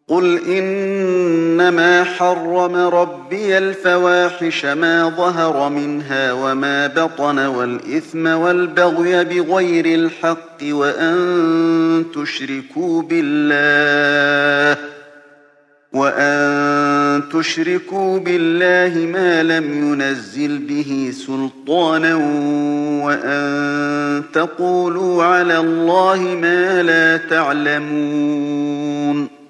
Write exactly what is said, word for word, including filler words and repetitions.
قُلْ إِنَّمَا حَرَّمَ رَبِّيَ الْفَوَاحِشَ مَا ظَهَرَ مِنْهَا وَمَا بَطَنَ وَالْإِثْمَ وَالْبَغْيَ بِغَيْرِ الْحَقِّ وَأَن تُشْرِكُوا بِاللَّهِ مَا لَمْ يُنَزِّلْ بِهِ سُلْطَانًا وَأَن تَقُولُوا عَلَى اللَّهِ مَا لَا تَعْلَمُونَ